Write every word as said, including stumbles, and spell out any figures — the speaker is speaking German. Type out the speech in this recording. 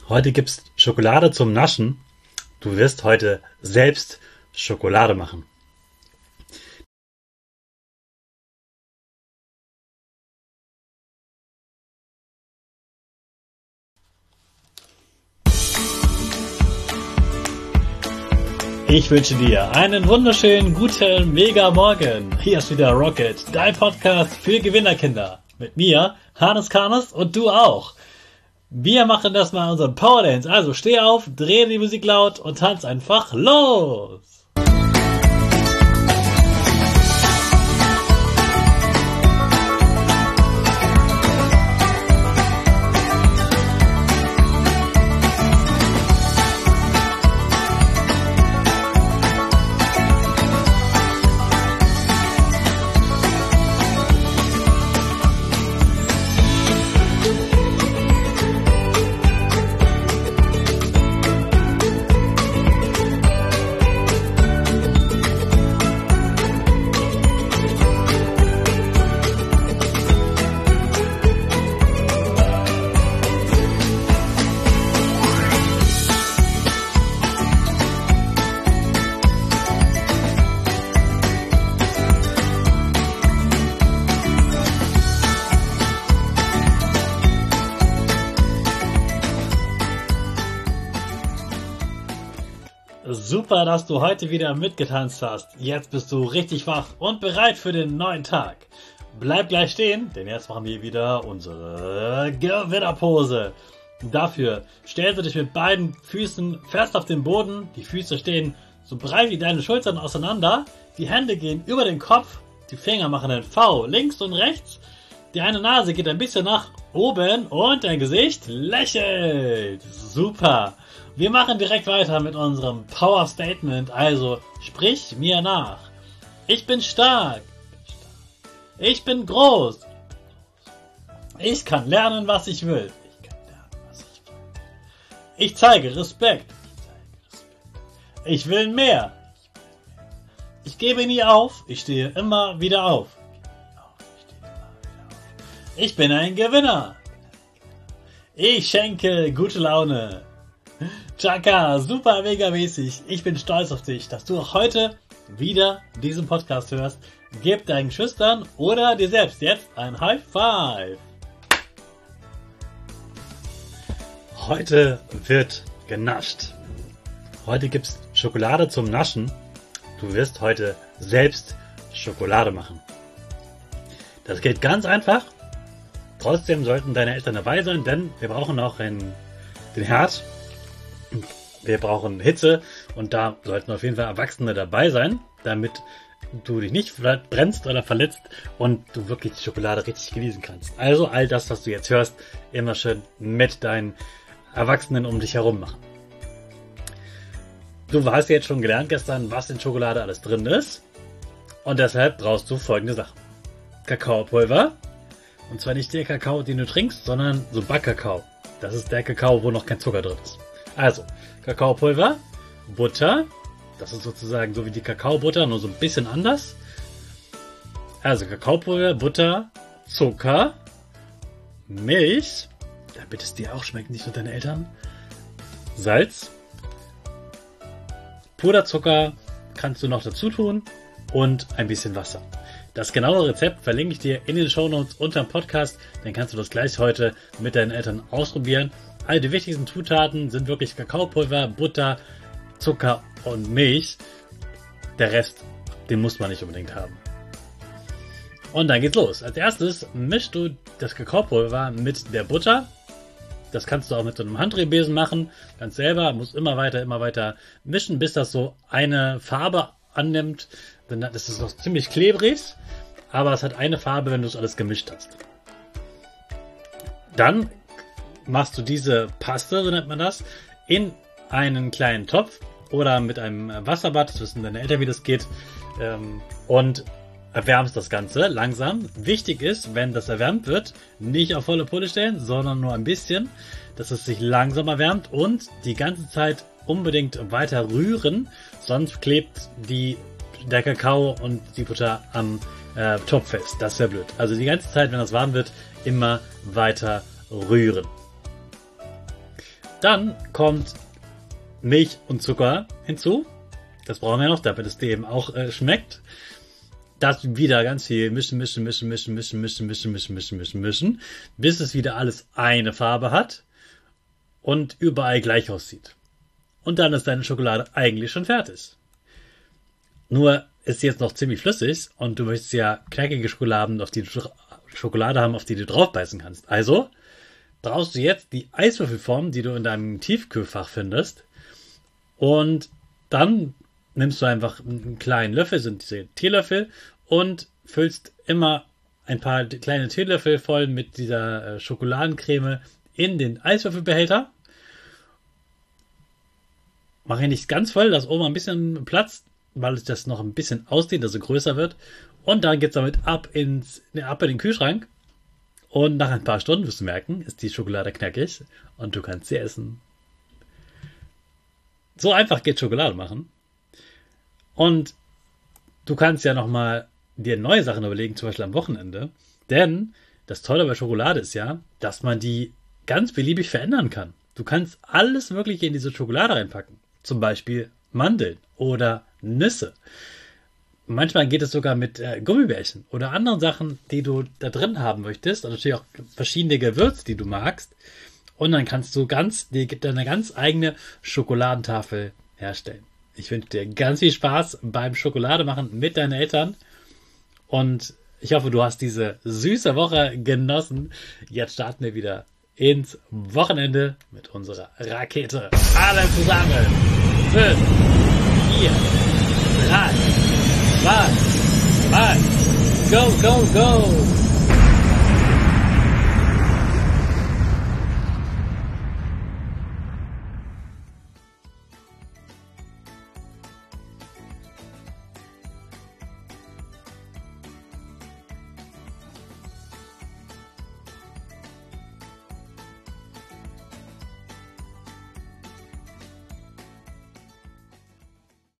Heute gibt's Schokolade zum Naschen. Du wirst heute selbst Schokolade machen. Ich wünsche dir einen wunderschönen, guten, mega Morgen. Hier ist wieder Rocket, dein Podcast für Gewinnerkinder. Mit mir, Hannes Karnes, und du auch. Wir machen das mal unseren Power Dance. Also steh auf, dreh die Musik laut und tanz einfach los. Super, dass du heute wieder mitgetanzt hast. Jetzt bist du richtig wach und bereit für den neuen Tag. Bleib gleich stehen, denn jetzt machen wir wieder unsere Gewinnerpose. Dafür stellst du dich mit beiden Füßen fest auf den Boden. Die Füße stehen so breit wie deine Schultern auseinander. Die Hände gehen über den Kopf. Die Finger machen ein V links und rechts. Die eine Nase geht ein bisschen nach oben und dein Gesicht lächelt. Super. Wir machen direkt weiter mit unserem Power Statement, also sprich mir nach. Ich bin stark. Ich bin groß. Ich kann lernen, was ich will. Ich kann lernen, was ich will. Ich zeige Respekt. Ich will mehr. Ich gebe nie auf. Ich stehe immer wieder auf. Ich bin ein Gewinner. Ich schenke gute Laune. Chaka, super mega mäßig. Ich bin stolz auf dich, dass du auch heute wieder diesen Podcast hörst. Gib deinen Schüchtern oder dir selbst jetzt ein High Five. Heute wird genascht. Heute gibt's Schokolade zum Naschen. Du wirst heute selbst Schokolade machen. Das geht ganz einfach. Trotzdem sollten deine Eltern dabei sein, denn wir brauchen auch einen, den Herd. Wir brauchen Hitze und da sollten auf jeden Fall Erwachsene dabei sein, damit du dich nicht brennst oder verletzt und du wirklich die Schokolade richtig genießen kannst. Also all das, was du jetzt hörst, immer schön mit deinen Erwachsenen um dich herum machen. Du hast jetzt schon gelernt gestern, was in Schokolade alles drin ist und deshalb brauchst du folgende Sachen. Kakaopulver, und zwar nicht der Kakao, den du trinkst, sondern so Backkakao. Das ist der Kakao, wo noch kein Zucker drin ist. Also, Kakaopulver, Butter, das ist sozusagen so wie die Kakaobutter, nur so ein bisschen anders. Also Kakaopulver, Butter, Zucker, Milch, damit es dir auch schmeckt, nicht nur deine Eltern, Salz, Puderzucker kannst du noch dazu tun und ein bisschen Wasser. Das genaue Rezept verlinke ich dir in den Shownotes unter dem Podcast, dann kannst du das gleich heute mit deinen Eltern ausprobieren. All die wichtigsten Zutaten sind wirklich Kakaopulver, Butter, Zucker und Milch. Der Rest, den muss man nicht unbedingt haben. Und dann geht's los. Als erstes mischst du das Kakaopulver mit der Butter. Das kannst du auch mit so einem Handrührbesen machen. Ganz selber, musst immer weiter, immer weiter mischen, bis das so eine Farbe annimmt. Das ist noch ziemlich klebrig, aber es hat eine Farbe, wenn du es alles gemischt hast. Dann machst du diese Paste, so nennt man das, in einen kleinen Topf oder mit einem Wasserbad, das wissen deine Eltern, wie das geht, und erwärmst das Ganze langsam. Wichtig ist, wenn das erwärmt wird, nicht auf volle Pulle stellen, sondern nur ein bisschen, dass es sich langsam erwärmt und die ganze Zeit unbedingt weiter rühren, sonst klebt die, der Kakao und die Butter am äh, Topf fest. Das wäre blöd. Also die ganze Zeit, wenn das warm wird, immer weiter rühren. Dann kommt Milch und Zucker hinzu. Das brauchen wir noch, damit es dem auch äh, schmeckt. Das wieder ganz viel mischen, mischen, mischen, mischen, mischen, mischen, mischen, mischen, mischen, mischen, mischen, bis es wieder alles eine Farbe hat und überall gleich aussieht. Und dann ist deine Schokolade eigentlich schon fertig. Nur ist sie jetzt noch ziemlich flüssig und du möchtest ja knackige Schokoladen, auf die du Schokolade haben, auf die du drauf beißen kannst. Also brauchst du jetzt die Eiswürfelform, die du in deinem Tiefkühlfach findest. Und dann nimmst du einfach einen kleinen Löffel, sind diese Teelöffel, und füllst immer ein paar kleine Teelöffel voll mit dieser äh, Schokoladencreme in den Eiswürfelbehälter. Mach ihn nicht ganz voll, dass oben ein bisschen Platz, weil es das noch ein bisschen ausdehnt, also größer wird. Und dann geht's damit ab ins, ab in den Kühlschrank. Und nach ein paar Stunden wirst du merken, ist die Schokolade knackig und du kannst sie essen. So einfach geht Schokolade machen. Und du kannst ja nochmal dir neue Sachen überlegen, zum Beispiel am Wochenende. Denn das Tolle bei Schokolade ist ja, dass man die ganz beliebig verändern kann. Du kannst alles Mögliche in diese Schokolade reinpacken. Zum Beispiel Mandeln oder Nüsse. Manchmal geht es sogar mit äh, Gummibärchen oder anderen Sachen, die du da drin haben möchtest. Und natürlich auch verschiedene Gewürze, die du magst. Und dann kannst du ganz, dir gibt eine ganz eigene Schokoladentafel herstellen. Ich wünsche dir ganz viel Spaß beim Schokolade-Machen mit deinen Eltern. Und ich hoffe, du hast diese süße Woche genossen. Jetzt starten wir wieder ins Wochenende mit unserer Rakete. Alle zusammen. fünf, vier, drei, zwei, eins. Go, go, go.